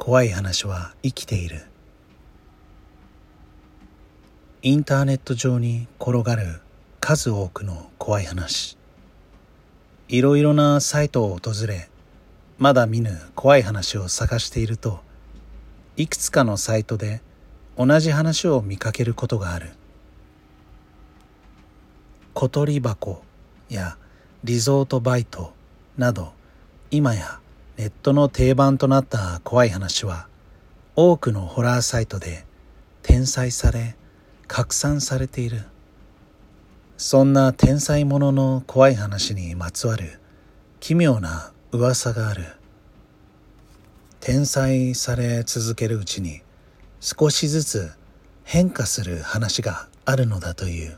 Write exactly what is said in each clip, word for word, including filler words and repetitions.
怖い話は生きている。インターネット上に転がる数多くの怖い話。いろいろなサイトを訪れ、まだ見ぬ怖い話を探していると、いくつかのサイトで同じ話を見かけることがある。小鳥箱やリゾートバイトなど、今やネットの定番となった怖い話は、多くのホラーサイトで転載され、拡散されている。そんな天才ものの怖い話にまつわる奇妙な噂がある。転載され続けるうちに少しずつ変化する話があるのだという。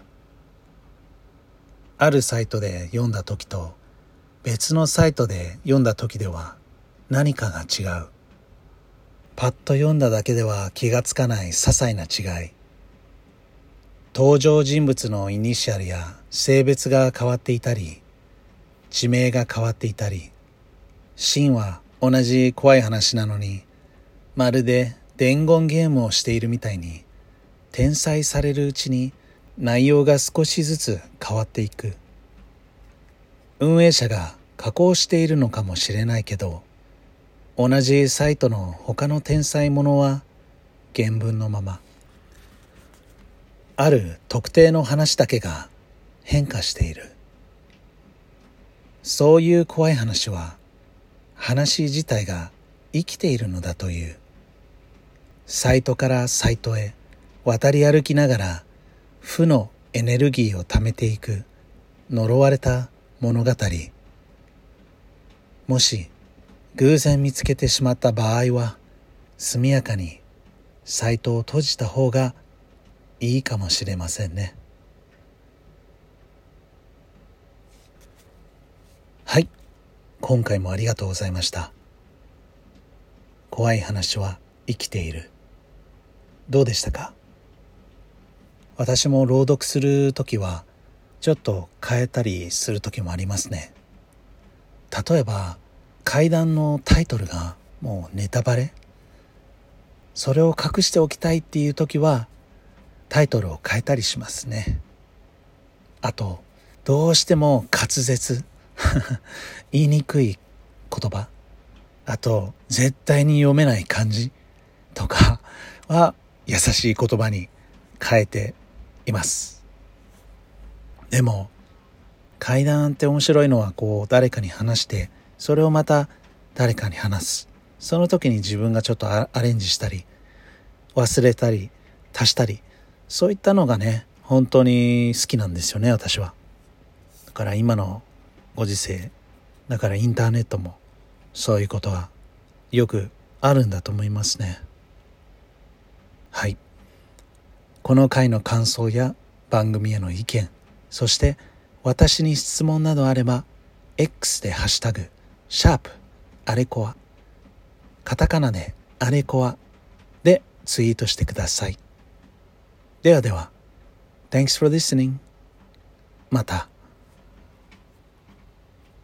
あるサイトで読んだ時と別のサイトで読んだ時では何かが違う。パッと読んだだけでは気がつかない些細な違い。登場人物のイニシャルや性別が変わっていたり、地名が変わっていたり、シーンは同じ怖い話なのに、まるで伝言ゲームをしているみたいに、転載されるうちに内容が少しずつ変わっていく。運営者が加工しているのかもしれないけど、同じサイトの他の転載ものは原文のまま。ある特定の話だけが変化している。そういう怖い話は、話自体が生きているのだという。サイトからサイトへ渡り歩きながら負のエネルギーを貯めていく呪われた物語。もし偶然見つけてしまった場合は、速やかにサイトを閉じた方がいいかもしれませんね。はい、今回もありがとうございました。怖い話は生きている。どうでしたか？私も朗読するときはちょっと変えたりするときもありますね。例えば怪談のタイトルがもうネタバレ、それを隠しておきたいっていうときはタイトルを変えたりしますね。あと、どうしても滑舌言いにくい言葉、あと絶対に読めない漢字とかは優しい言葉に変えています。でも怪談って面白いのは、こう誰かに話してそれをまた誰かに話す、その時に自分がちょっとアレンジしたり忘れたり足したり、そういったのがね本当に好きなんですよね、私は。だから今のご時世だからインターネットもそういうことはよくあるんだと思いますね。はい、この回の感想や番組への意見、そして私に質問などあれば X でハッシュタグシャープあれこわ、カタカナであれこわでツイートしてください。ではでは、Thanks for listening. また。